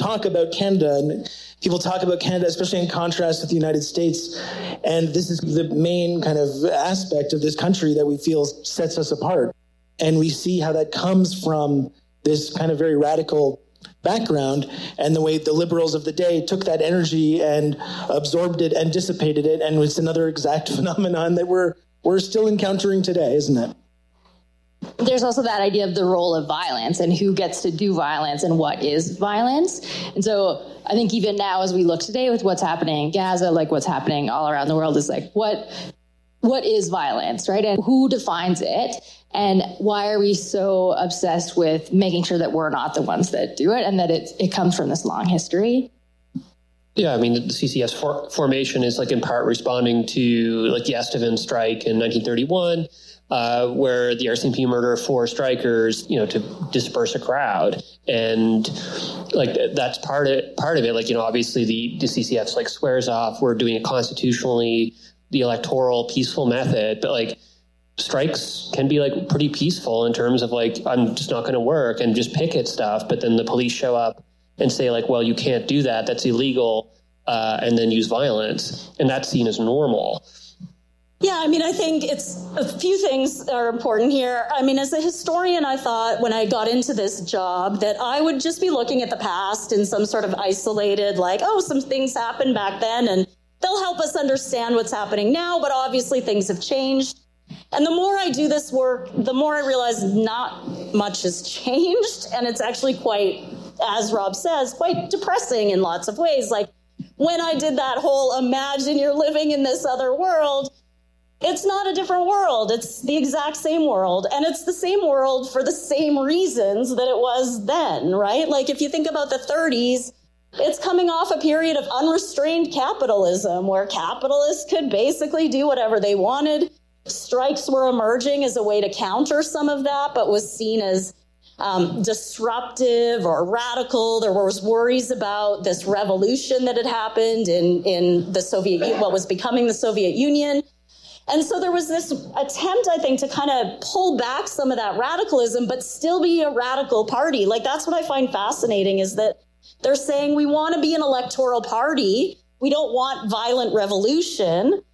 talk about Canada, and people talk about Canada, especially in contrast with the United States. And this is the main kind of aspect of this country that we feel sets us apart. And we see how that comes from this kind of very radical background, and the way the liberals of the day took that energy and absorbed it and dissipated it. And it's another exact phenomenon that we're still encountering today, isn't it? There's also that idea of the role of violence and who gets to do violence and what is violence. And so I think even now, as we look today with what's happening in Gaza, like what's happening all around the world, is like, what is violence, right? And who defines it? And why are we so obsessed with making sure that we're not the ones that do it, and that it comes from this long history? Yeah, I mean, the CCF's formation is like in part responding to like the Estevan strike in 1931, where the RCMP murdered 4 strikers, to disperse a crowd. And like that's part of it. Like, obviously the CCF's like swears off, we're doing it constitutionally, the electoral peaceful method, but like strikes can be like pretty peaceful in terms of like, I'm just not going to work and just picket stuff. But then the police show up and say like, well, you can't do that. That's illegal. And then use violence. And that's seen as normal. Yeah, I mean, I think it's a few things are important here. I mean, as a historian, I thought when I got into this job that I would just be looking at the past in some sort of isolated, like, oh, some things happened back then and they'll help us understand what's happening now. But obviously things have changed. And the more I do this work, the more I realize not much has changed. And it's actually quite, as Rob says, quite depressing in lots of ways. Like when I did that whole imagine you're living in this other world, it's not a different world. It's the exact same world. And it's the same world for the same reasons that it was then, right? Like if you think about the 30s, it's coming off a period of unrestrained capitalism where capitalists could basically do whatever they wanted. Strikes were emerging as a way to counter some of that, but was seen as disruptive or radical. There was worries about this revolution that had happened in the Soviet, what was becoming the Soviet Union. And so there was this attempt, I think, to kind of pull back some of that radicalism, but still be a radical party. Like, that's what I find fascinating, is that they're saying we want to be an electoral party. We don't want violent revolution,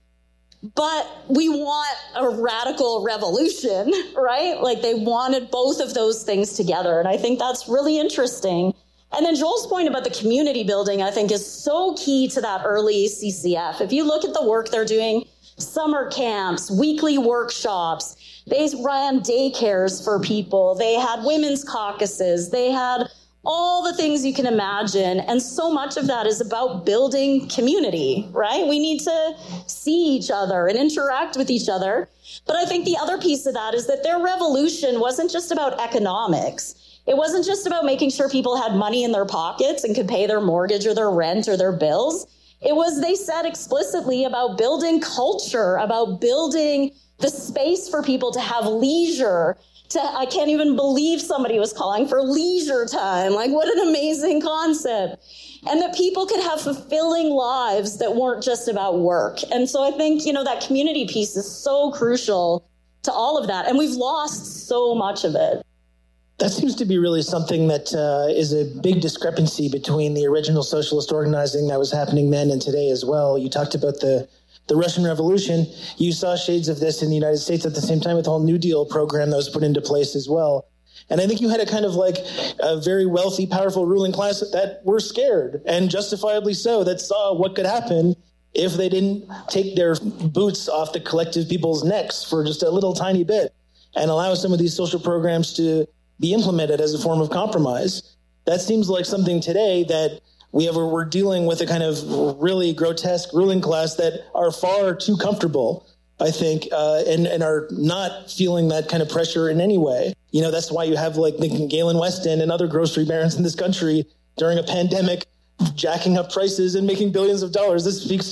but we want a radical revolution, right? Like, they wanted both of those things together. And I think that's really interesting. And then Joel's point about the community building, I think, is so key to that early CCF. If you look at the work they're doing, summer camps, weekly workshops, they ran daycares for people, they had women's caucuses, they had all the things you can imagine. And so much of that is about building community, right? We need to see each other and interact with each other. But I think the other piece of that is that their revolution wasn't just about economics. It wasn't just about making sure people had money in their pockets and could pay their mortgage or their rent or their bills. It was, they said explicitly, about building culture, about building the space for people to have leisure. I can't even believe somebody was calling for leisure time. Like, what an amazing concept. And that people could have fulfilling lives that weren't just about work. And so I think, that community piece is so crucial to all of that. And we've lost so much of it. That seems to be really something that is a big discrepancy between the original socialist organizing that was happening then and today as well. You talked about the Russian Revolution. You saw shades of this in the United States at the same time with the whole New Deal program that was put into place as well. And I think you had a kind of like a very wealthy, powerful ruling class that were scared, and justifiably so, that saw what could happen if they didn't take their boots off the collective people's necks for just a little tiny bit and allow some of these social programs to be implemented as a form of compromise. That seems like something today that we're dealing with a kind of really grotesque ruling class that are far too comfortable, I think, and are not feeling that kind of pressure in any way. That's why you have like Galen Weston and other grocery barons in this country during a pandemic jacking up prices and making billions of dollars. This speaks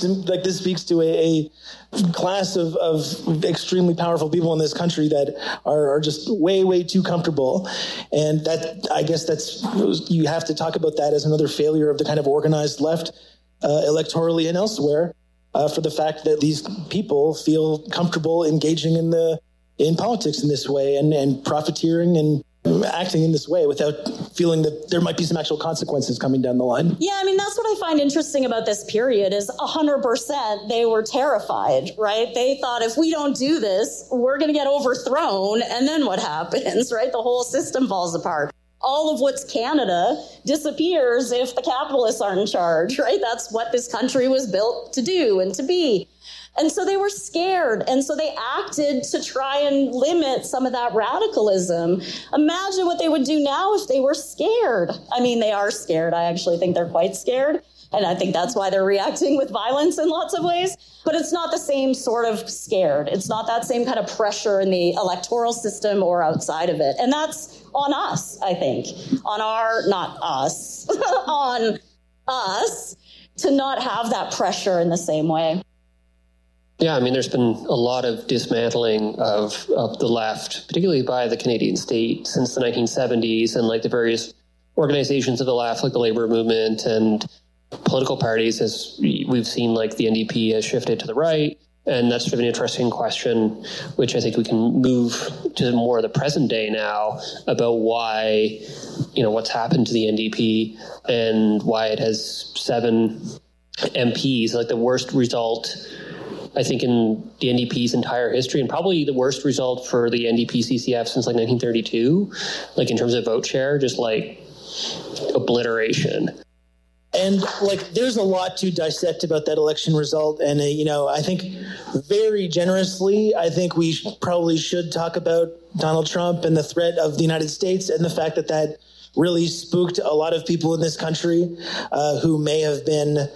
to a class of extremely powerful people in this country that are just way, way too comfortable. And that, I guess you have to talk about that as another failure of the kind of organized left electorally and elsewhere for the fact that these people feel comfortable engaging in politics in this way and profiteering and acting in this way without feeling that there might be some actual consequences coming down the line. Yeah, I mean, that's what I find interesting about this period is 100% they were terrified, right? They thought if we don't do this, we're going to get overthrown. And then what happens, right? The whole system falls apart. All of what's Canada disappears if the capitalists aren't in charge, right? That's what this country was built to do and to be. And so they were scared. And so they acted to try and limit some of that radicalism. Imagine what they would do now if they were scared. I mean, they are scared. I actually think they're quite scared. And I think that's why they're reacting with violence in lots of ways. But it's not the same sort of scared. It's not that same kind of pressure in the electoral system or outside of it. And that's on us, I think. On us to not have that pressure in the same way. Yeah, I mean, there's been a lot of dismantling of the left, particularly by the Canadian state since the 1970s, and like the various organizations of the left, like the labor movement and political parties, as we've seen, like the NDP has shifted to the right. And that's sort of an interesting question, which I think we can move to more of the present day now about why, what's happened to the NDP and why it has 7 MPs, like the worst result, I think, in the NDP's entire history, and probably the worst result for the NDP CCF since like 1932, like in terms of vote share, just like obliteration. And there's a lot to dissect about that election result. And, I think very generously, I think we probably should talk about Donald Trump and the threat of the United States and the fact that really spooked a lot of people in this country who may have been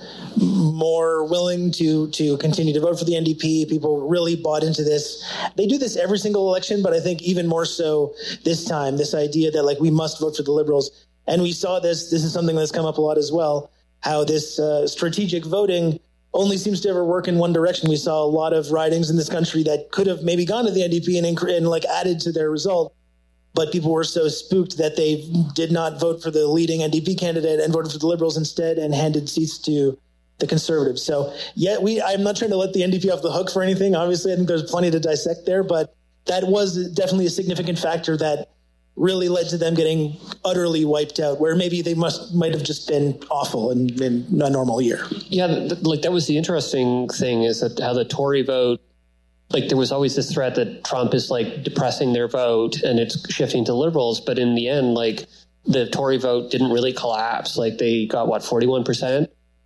more willing to continue to vote for the NDP. People really bought into this. They do this every single election, but I think even more so this time, this idea that we must vote for the Liberals. And we saw this is something that's come up a lot as well, how this strategic voting only seems to ever work in one direction. We saw a lot of ridings in this country that could have maybe gone to the NDP and added to their result. But people were so spooked that they did not vote for the leading NDP candidate and voted for the Liberals instead and handed seats to the Conservatives. So, I'm not trying to let the NDP off the hook for anything. Obviously, I think there's plenty to dissect there, but that was definitely a significant factor that really led to them getting utterly wiped out, where maybe they might have just been awful in a normal year. Yeah, that was the interesting thing, is that how the Tory vote, there was always this threat that Trump is depressing their vote and it's shifting to Liberals. But in the end, the Tory vote didn't really collapse. They got 41%.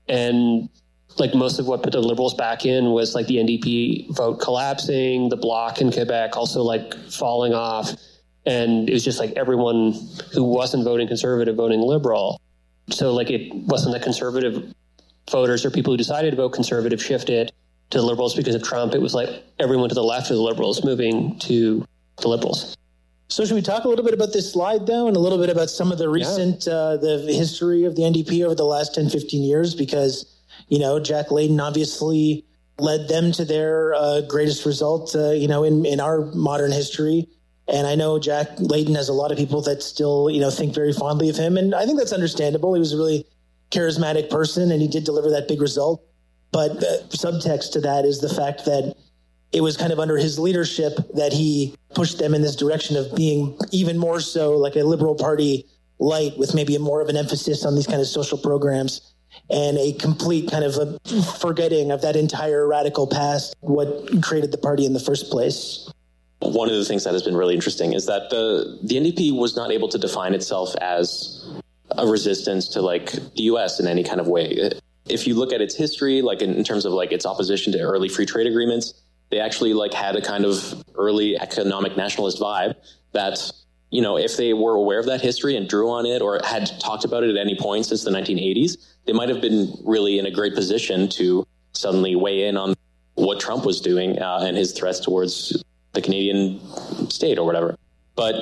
And most of what put the Liberals back in was the NDP vote collapsing, the Bloc in Quebec also falling off. And it was just everyone who wasn't voting Conservative voting Liberal. So it wasn't the Conservative voters or people who decided to vote Conservative shifted to the Liberals because of Trump. It was everyone to the left of the Liberals moving to the Liberals. So should we talk a little bit about this slide, though, and a little bit about some of the recent, the history of the NDP over the last 10, 15 years? Because, Jack Layton obviously led them to their greatest result, in our modern history. And I know Jack Layton has a lot of people that still, think very fondly of him. And I think that's understandable. He was a really charismatic person and he did deliver that big result. But subtext to that is the fact that it was kind of under his leadership that he pushed them in this direction of being even more so like a Liberal Party light, with maybe more of an emphasis on these kind of social programs and a complete kind of a forgetting of that entire radical past, what created the party in the first place. One of the things that has been really interesting is that the NDP was not able to define itself as a resistance to the U.S. in any kind of way. If you look at its history, in terms of its opposition to early free trade agreements, they actually had a kind of early economic nationalist vibe that, if they were aware of that history and drew on it or had talked about it at any point since the 1980s, they might have been really in a great position to suddenly weigh in on what Trump was doing and his threats towards the Canadian state or whatever. But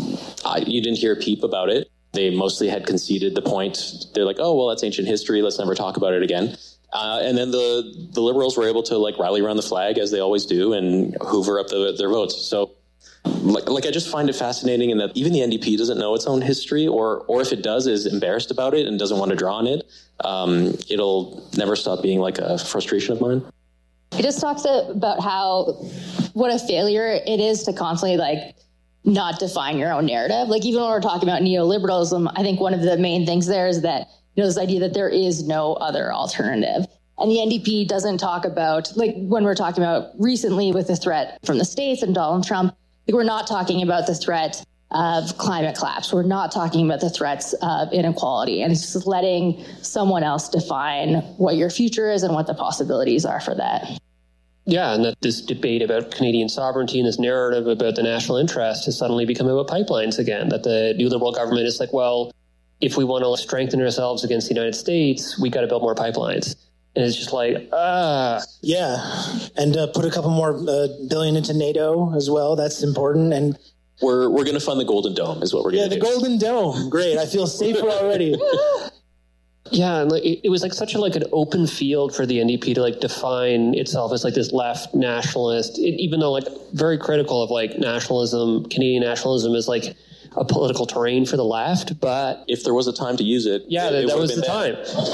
you didn't hear a peep about it. They mostly had conceded the point. They're oh, well, that's ancient history. Let's never talk about it again. And then the Liberals were able to rally around the flag, as they always do, and hoover up their votes. So I just find it fascinating in that even the NDP doesn't know its own history, or if it does, is embarrassed about it and doesn't want to draw on it. It'll never stop being a frustration of mine. He just talks about what a failure it is to constantly not define your own narrative. Like even when we're talking about neoliberalism, I think one of the main things there is that, this idea that there is no other alternative. And the NDP doesn't talk about, like when we're talking about recently with the threat from the States and Donald Trump, like we're not talking about the threat of climate collapse. We're not talking about the threats of inequality, and it's just letting someone else define what your future is and what the possibilities are for that. Yeah, and that this debate about Canadian sovereignty and this narrative about the national interest has suddenly become about pipelines again, that the new Liberal government is like, well, if we want to strengthen ourselves against the United States, we got to build more pipelines. And it's just like, Yeah, and put a couple more billion into NATO as well. That's important. And we're going to fund the Golden Dome is what we're going to do. Yeah, the Golden Dome. Great. I feel safer already. Yeah, and it was like such an open field for the NDP to define itself as this left nationalist, even though very critical of nationalism. Canadian nationalism is a political terrain for the left, but if there was a time to use it, that was the time.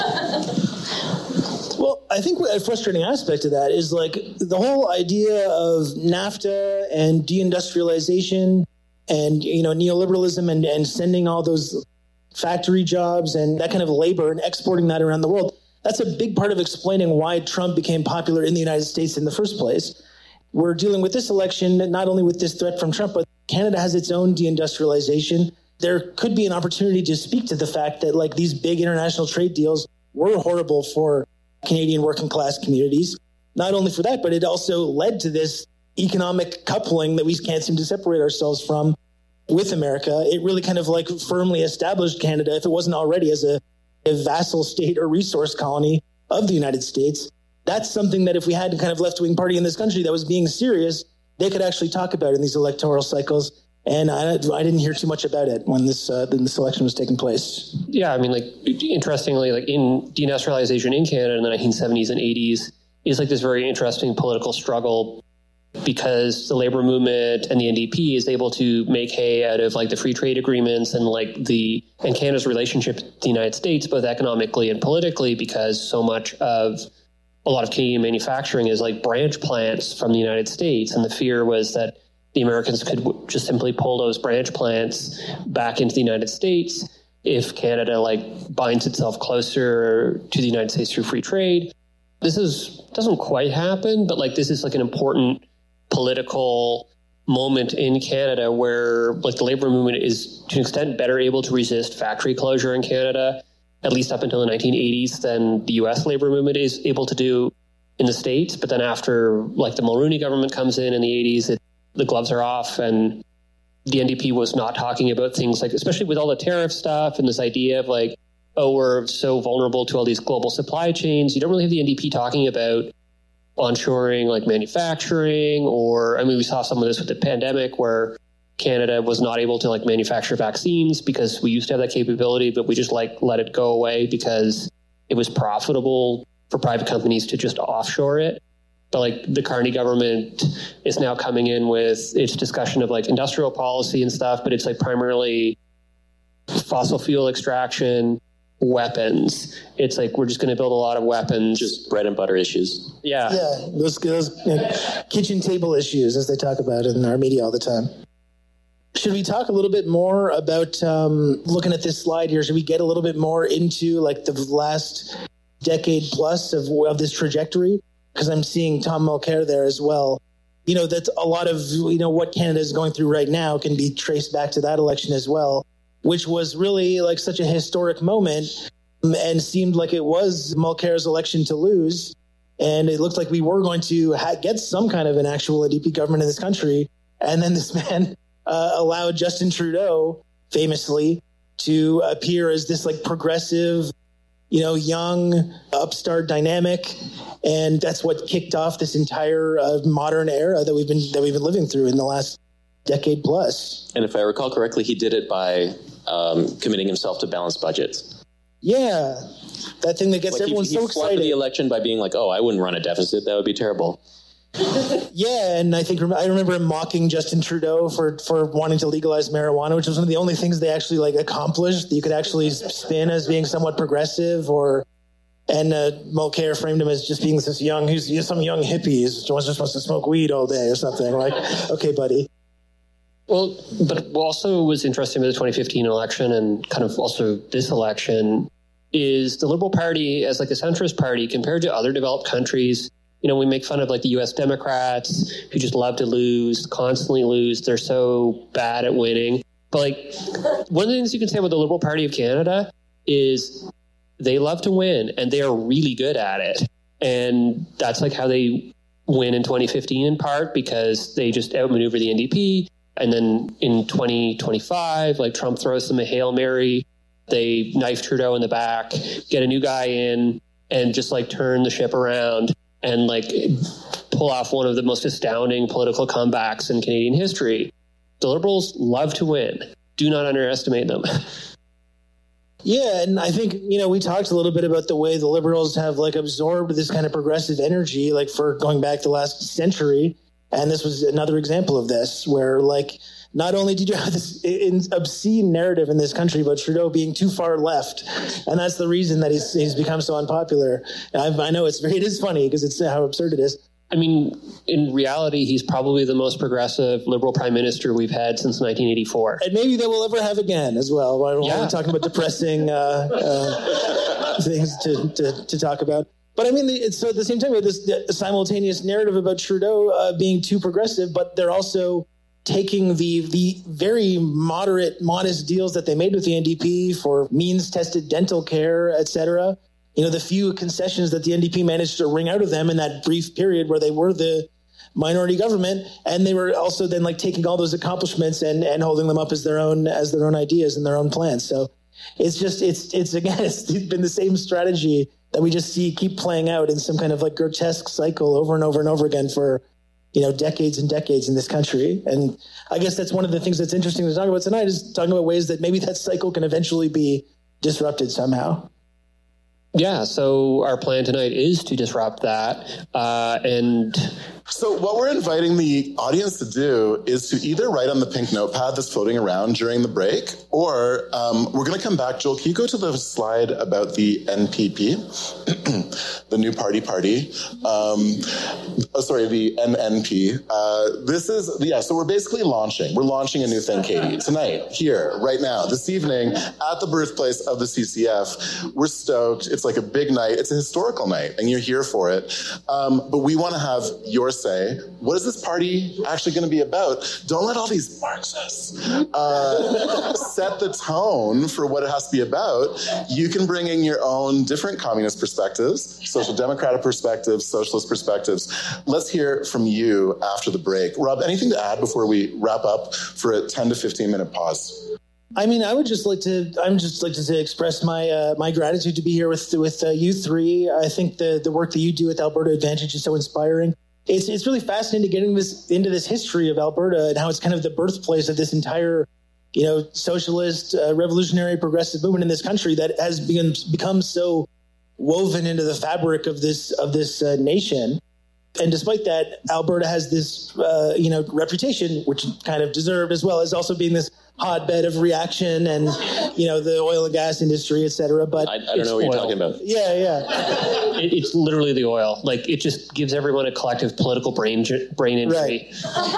Well, I think a frustrating aspect of that is the whole idea of NAFTA and deindustrialization and neoliberalism and sending all those factory jobs and that kind of labor and exporting that around the world. That's a big part of explaining why Trump became popular in the United States in the first place. We're dealing with this election not only with this threat from Trump, but Canada has its own deindustrialization. There could be an opportunity to speak to the fact that these big international trade deals were horrible for Canadian working class communities. Not only for that, but it also led to this economic coupling that we can't seem to separate ourselves from with America. It really kind of firmly established Canada, if it wasn't already, as a vassal state or resource colony of the United States. That's something that if we had a kind of left-wing party in this country that was being serious, they could actually talk about in these electoral cycles. And I didn't hear too much about it when this election was taking place. Yeah, I mean, interestingly, in deindustrialization in Canada in the 1970s and 80s is this very interesting political struggle, because the labor movement and the NDP is able to make hay out of the free trade agreements and and Canada's relationship to the United States, both economically and politically, because so much of a lot of Canadian manufacturing is branch plants from the United States. And the fear was that the Americans could just simply pull those branch plants back into the United States if Canada binds itself closer to the United States through free trade. This doesn't quite happen, but this is an important political moment in Canada where the labor movement is to an extent better able to resist factory closure in Canada, at least up until the 1980s, than the US labor movement is able to do in the States. But then after the Mulroney government comes in the 80s, the gloves are off, and the NDP was not talking about things especially with all the tariff stuff and this idea of we're so vulnerable to all these global supply chains. You don't really have the NDP talking about onshoring manufacturing, or we saw some of this with the pandemic where Canada was not able to manufacture vaccines because we used to have that capability, but we just let it go away because it was profitable for private companies to just offshore it. But the Carney government is now coming in with its discussion of industrial policy and stuff, but it's primarily fossil fuel extraction, weapons. It's we're just going to build a lot of weapons. Just bread and butter issues. Yeah, those kitchen table issues, as they talk about in our media all the time. Should we talk a little bit more about looking at this slide here? Should we get a little bit more into the last decade plus of this trajectory? Because I'm seeing Tom Mulcair there as well. That's a lot of what Canada is going through right now can be traced back to that election as well, which was really such a historic moment and seemed like it was Mulcair's election to lose. And it looked like we were going to get some kind of an actual NDP government in this country. And then this man allowed Justin Trudeau, famously, to appear as this progressive, young upstart dynamic. And that's what kicked off this entire modern era that we've been living through in the last decade plus. And if I recall correctly, he did it by committing himself to balanced budgets. Yeah, that thing that gets everyone so excited. He the election by being oh, I wouldn't run a deficit. That would be terrible. Yeah, and I remember him mocking Justin Trudeau for wanting to legalize marijuana, which was one of the only things they actually accomplished that you could actually spin as being somewhat progressive. And Mulcair framed him as just being this young, he's some young hippie who just wants to smoke weed all day or something. Okay, buddy. Well, but what also was interesting with the 2015 election and kind of also this election is the Liberal Party as like a centrist party compared to other developed countries. You know, we make fun of like the U.S. Democrats who just love to lose, constantly lose. They're so bad at winning. But like one of the things you can say about the Liberal Party of Canada is they love to win and they are really good at it. And that's like how they win in 2015 in part because they just outmaneuver the NDP. And then in 2025, like Trump throws them a Hail Mary. They knife Trudeau in the back, get a new guy in, and just like turn the ship around and like pull off one of the most astounding political comebacks in Canadian history. The Liberals love to win. Do not underestimate them. Yeah, and I think, you know, we talked a little bit about the way the Liberals have like absorbed this kind of progressive energy, like for going back the last century. And this was another example of this, where like not only did you have this obscene narrative in this country about Trudeau being too far left, and that's the reason that he's become so unpopular. I know it is funny because it's how absurd it is. I mean, in reality, he's probably the most progressive Liberal prime minister we've had since 1984. And maybe that we'll ever have again as well. While we're talking about depressing things to talk about. But I mean, so at the same time, we have this simultaneous narrative about Trudeau being too progressive, but they're also taking the very moderate, modest deals that they made with the NDP for means-tested dental care, et cetera. You know, the few concessions that the NDP managed to wring out of them in that brief period where they were the minority government, and they were also then like taking all those accomplishments and holding them up as their own ideas and their own plans. So it's been the same strategy that we just keep playing out in some kind of like grotesque cycle over and over and over again for, you know, decades and decades in this country. And I guess that's one of the things that's interesting to talk about tonight, is talking about ways that maybe that cycle can eventually be disrupted somehow. Yeah, so our plan tonight is to disrupt that. So what we're inviting the audience to do is to either write on the pink notepad that's floating around during the break, or we're going to come back. Joel, can you go to the slide about the NPP, the new party? The NNP. So we're basically launching. We're launching a new thing, Katie, tonight, here, right now, this evening, at the birthplace of the CCF. We're stoked. It's like a big night. It's a historical night, and you're here for it. But we want to have your say. What is this party actually going to be about? Don't let all these Marxists set the tone for what it has to be about. You can bring in your own different communist perspectives, social democratic perspectives, socialist perspectives. Let's hear from you after the break. Rob, anything to add before we wrap up for a 10 to 15 minute pause? I mean, I would just like to express my gratitude to be here with you three. I think the work that you do with Alberta Advantage is so inspiring. It's really fascinating to get into this history of Alberta and how it's kind of the birthplace of this entire, you know, socialist, revolutionary, progressive movement in this country that has become so woven into the fabric of this nation. And despite that, Alberta has this, reputation, which kind of deserved, as well as also being this hotbed of reaction and, you know, the oil and gas industry, et cetera. But I don't know what you're talking about. Yeah. It's literally the oil. Like, it just gives everyone a collective political brain injury. Right.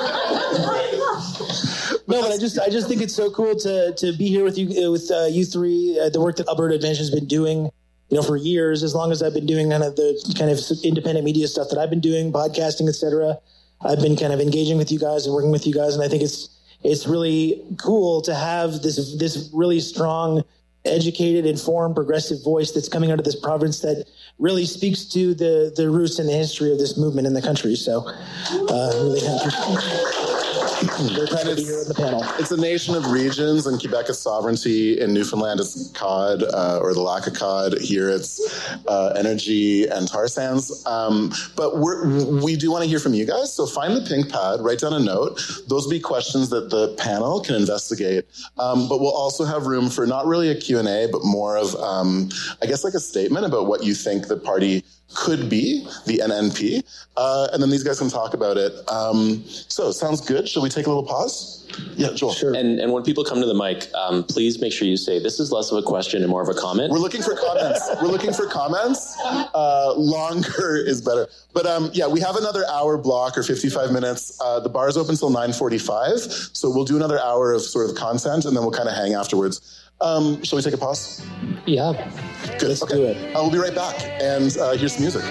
No, but I just think it's so cool to be here with you three. The work that Alberta Advantage has been doing, you know, for years, as long as I've been doing kind of independent media stuff that I've been doing, podcasting, et cetera. I've been kind of engaging with you guys and working with you guys, and I think it's really cool to have this really strong, educated, informed, progressive voice that's coming out of this province that really speaks to the roots and the history of this movement in the country. So, really happy. They're glad to be here on the panel. It's a nation of regions, and Quebec is sovereignty. In Newfoundland, it's cod, or the lack of cod. Here, it's energy and tar sands. But we do want to hear from you guys. So find the pink pad, write down a note. Those will be questions that the panel can investigate. But we'll also have room for not really a Q&A, but more of, I guess, like a statement about what you think the party could be, the NNP. And then these guys can talk about it. So sounds good. Shall we we take a little pause? Yeah, Joel. Sure. And when people come to the mic, please make sure you say, this is less of a question and more of a comment. We're looking for comments. Longer is better. But yeah, we have another hour block or 55 minutes. The bar's open till 9:45. So we'll do another hour of sort of content and then we'll kind of hang afterwards. Shall we take a pause? Yeah. Good. Let's okay. do it. We'll be right back. And here's some music.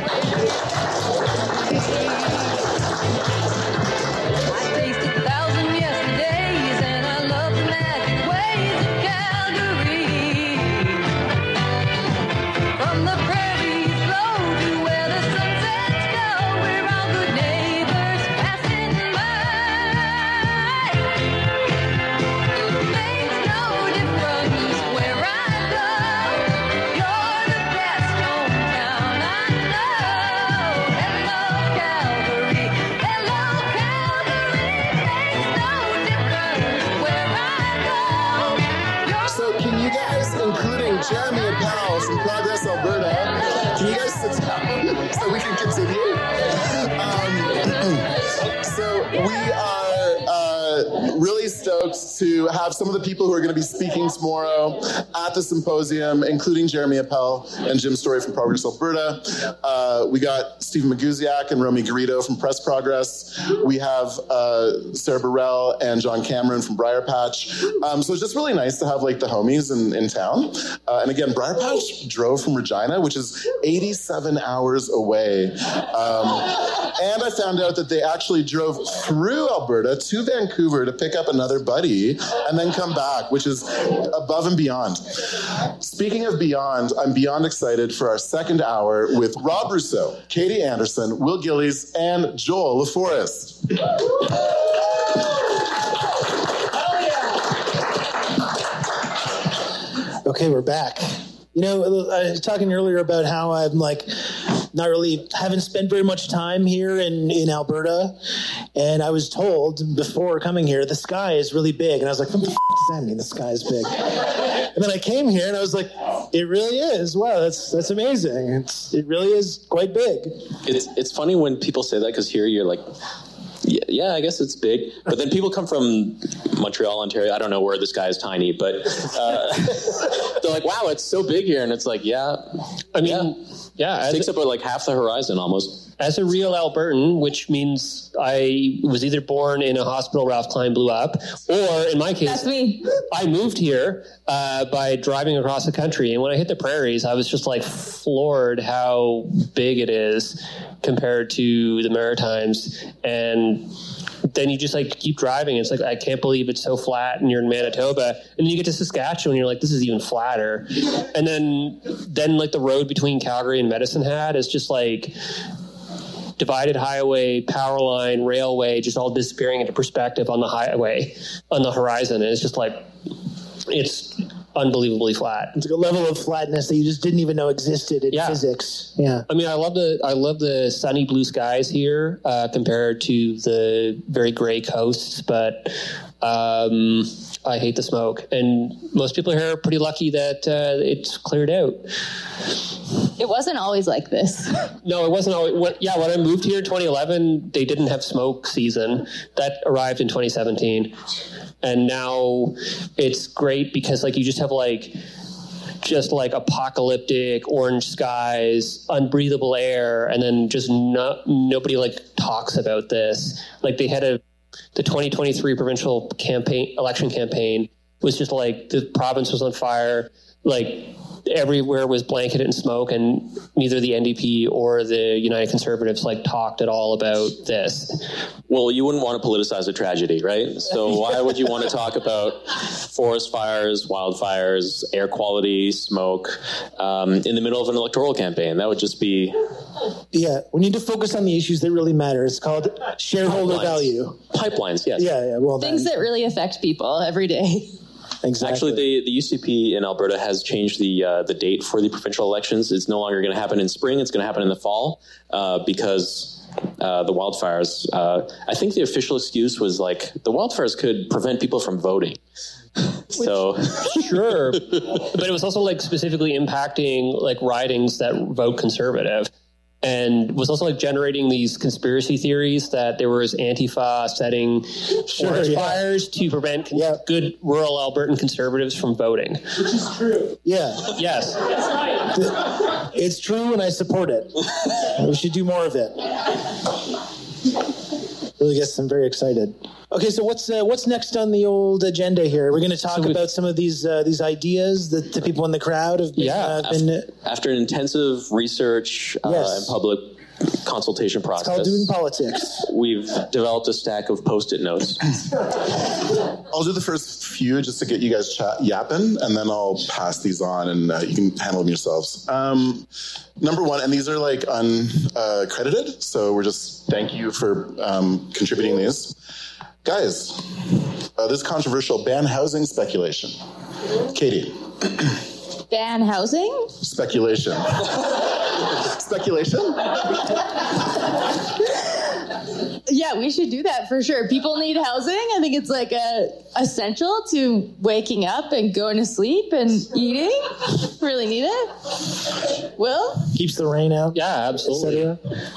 Jeremy and Powell from Progress, Alberta. Can you guys sit down so we can continue? So we are really stoked to have some of the people who are going to be speaking tomorrow at the symposium, including Jeremy Appel and Jim Story from Progress Alberta. We got Stephen Maguziak and Romy Garrido from Press Progress. We have Sarah Burrell and John Cameron from Briar Patch. So it's just really nice to have like the homies in town. And again, Briar Patch drove from Regina, which is 87 hours away. And I found out that they actually drove through Alberta to Vancouver to pick up another buddy and then come back, which is above and beyond. Speaking of beyond, I'm beyond excited for our second hour with Rob Rousseau, Katie Anderson, Will Gillies, and Joel LaForest. Okay, we're back. You know, I was talking earlier about how I'm like haven't spent very much time here in Alberta, and I was told before coming here the sky is really big, and I was like, what the f*** does that mean, the sky is big? And then I came here and I was like, it really is. Wow, that's amazing. It really is quite big. It's funny when people say that, because here you're like, yeah, I guess it's big. But then people come from Montreal, Ontario. I don't know where this guy is tiny, but they're like, wow, it's so big here. And it's like, yeah. I mean, yeah. It takes up like half the horizon almost. As a real Albertan, which means I was either born in a hospital Ralph Klein blew up, or in my case, that's me. I moved here by driving across the country. And when I hit the prairies, I was just like floored how big it is compared to the Maritimes. And then you just like keep driving. It's like, I can't believe it's so flat, and you're in Manitoba. And then you get to Saskatchewan, and you're like, this is even flatter. And then like the road between Calgary and Medicine Hat is just like divided highway, power line, railway, just all disappearing into perspective on the highway, on the horizon. And it's just like, it's unbelievably flat. It's like a level of flatness that you just didn't even know existed in physics. Yeah. I mean, I love the sunny blue skies here compared to the very gray coasts, but I hate the smoke. And most people here are pretty lucky that it's cleared out. It wasn't always like this. No, it wasn't always. When I moved here in 2011, they didn't have smoke season. That arrived in 2017. And now it's great because like you just have like apocalyptic orange skies, unbreathable air, and then just nobody like talks about this. Like they had the 2023 provincial election campaign was just like the province was on fire, like everywhere was blanketed in smoke, and neither the NDP or the United Conservatives like talked at all about this. Well, you wouldn't want to politicize a tragedy, right? So why would you want to talk about forest fires, wildfires, air quality, smoke in the middle of an electoral campaign? That would just be... Yeah, we need to focus on the issues that really matter. It's called shareholder value. Pipelines, yes. Yeah. Well, things that really affect people every day. Exactly. Actually, the UCP in Alberta has changed the date for the provincial elections. It's no longer going to happen in spring. It's going to happen in the fall because the wildfires. I think the official excuse was like the wildfires could prevent people from voting. So sure, but it was also like specifically impacting like ridings that vote Conservative. and was also like generating these conspiracy theories that there was Antifa setting forest fires to prevent good rural Albertan conservatives from voting. Which is true. Yeah. Yes. That's right. It's true, and I support it. We should do more of it. Really gets them very excited. Okay, so what's next on the old agenda here? We're going to talk about some of these ideas that the people in the crowd have been... After an intensive research and public consultation process. It's called doing politics. We've developed a stack of Post-it notes. I'll do the first few just to get you guys yapping, and then I'll pass these on, and you can handle them yourselves. Number one, and these are like uncredited, so we're just thank you for contributing these. Guys, this is controversial. Ban housing speculation. Katie. Ban housing? Speculation. Speculation? Yeah, we should do that for sure. People need housing. I think it's like essential to waking up and going to sleep and eating. Really need it. Will? Keeps the rain out. Yeah, absolutely.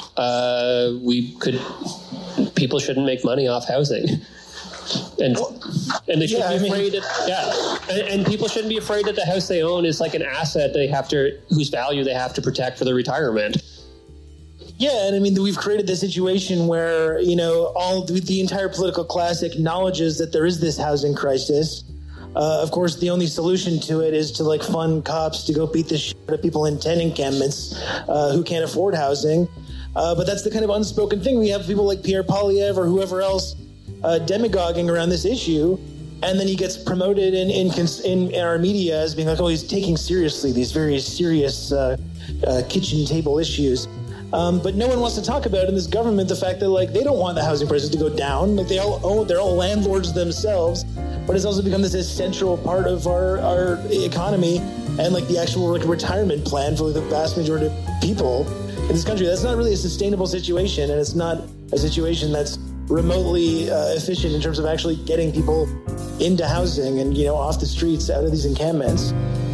People shouldn't make money off housing. And they shouldn't be afraid and people shouldn't be afraid that the house they own is like an asset whose value they have to protect for their retirement. Yeah, and I mean, we've created this situation where, the entire political class acknowledges that there is this housing crisis. Of course, the only solution to it is to fund cops to go beat the shit out of people in tent encampments who can't afford housing. But that's the kind of unspoken thing. We have people like Pierre Poilievre or whoever else demagoguing around this issue, and then he gets promoted in our media as being he's taking seriously these very serious kitchen table issues. But no one wants to talk about in this government the fact that they don't want the housing prices to go down. They're all landlords themselves, but it's also become this essential part of our economy and the actual retirement plan for the vast majority of people in this country. That's not really a sustainable situation, and it's not a situation that's remotely efficient in terms of actually getting people into housing and, off the streets, out of these encampments.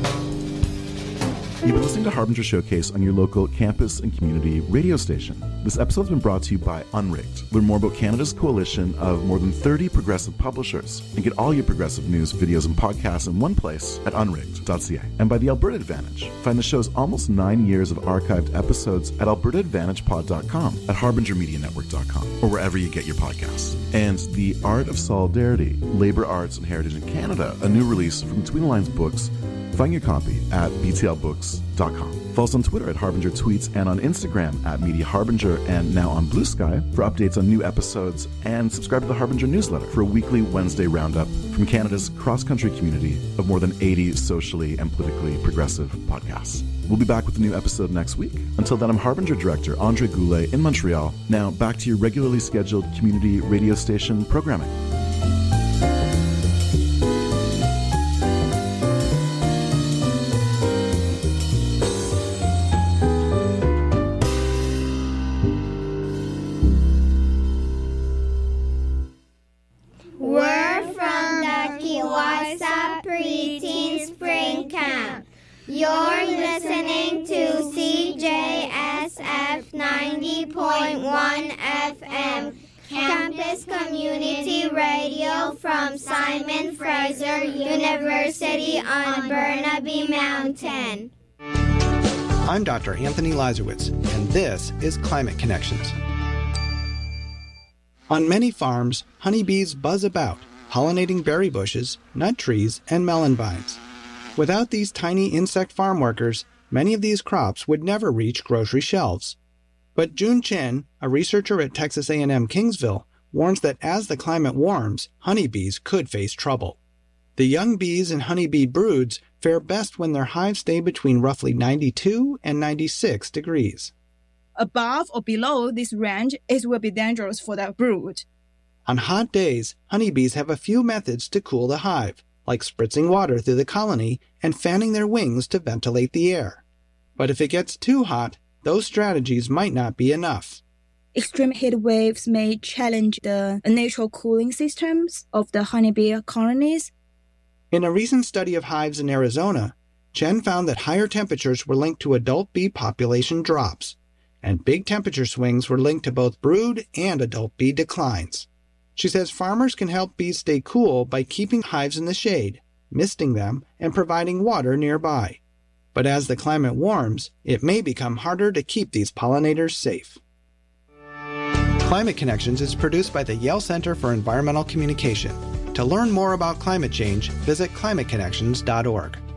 You've been listening to Harbinger Showcase on your local campus and community radio station. This episode has been brought to you by Unrigged. Learn more about Canada's coalition of more than 30 progressive publishers and get all your progressive news, videos, and podcasts in one place at unrigged.ca. And by the Alberta Advantage. Find the show's almost 9 years of archived episodes at albertaadvantagepod.com, at harbingermedianetwork.com, or wherever you get your podcasts. And The Art of Solidarity, Labour, Arts, and Heritage in Canada, a new release from Between the Lines Books. Find your copy at btlbooks.com. Follow us on Twitter at Harbinger Tweets and on Instagram at Media Harbinger, and now on Blue Sky for updates on new episodes, and subscribe to the Harbinger newsletter for a weekly Wednesday roundup from Canada's cross-country community of more than 80 socially and politically progressive podcasts. We'll be back with a new episode next week. Until then, I'm Harbinger Director Andre Goulet in Montreal. Now back to your regularly scheduled community radio station programming. You're listening to CJSF 90.1 FM, Campus Community Radio from Simon Fraser University on Burnaby Mountain. I'm Dr. Anthony Lazarowitz, and this is Climate Connections. On many farms, honeybees buzz about, pollinating berry bushes, nut trees, and melon vines. Without these tiny insect farm workers, many of these crops would never reach grocery shelves. But Jun Chen, a researcher at Texas A&M Kingsville, warns that as the climate warms, honeybees could face trouble. The young bees and honeybee broods fare best when their hives stay between roughly 92 and 96 degrees. Above or below this range, it will be dangerous for the brood. On hot days, honeybees have a few methods to cool the hive, like spritzing water through the colony and fanning their wings to ventilate the air. But if it gets too hot, those strategies might not be enough. Extreme heat waves may challenge the natural cooling systems of the honeybee colonies. In a recent study of hives in Arizona, Chen found that higher temperatures were linked to adult bee population drops. and big temperature swings were linked to both brood and adult bee declines. She says farmers can help bees stay cool by keeping hives in the shade, misting them, and providing water nearby. But as the climate warms, it may become harder to keep these pollinators safe. Climate Connections is produced by the Yale Center for Environmental Communication. To learn more about climate change, visit climateconnections.org.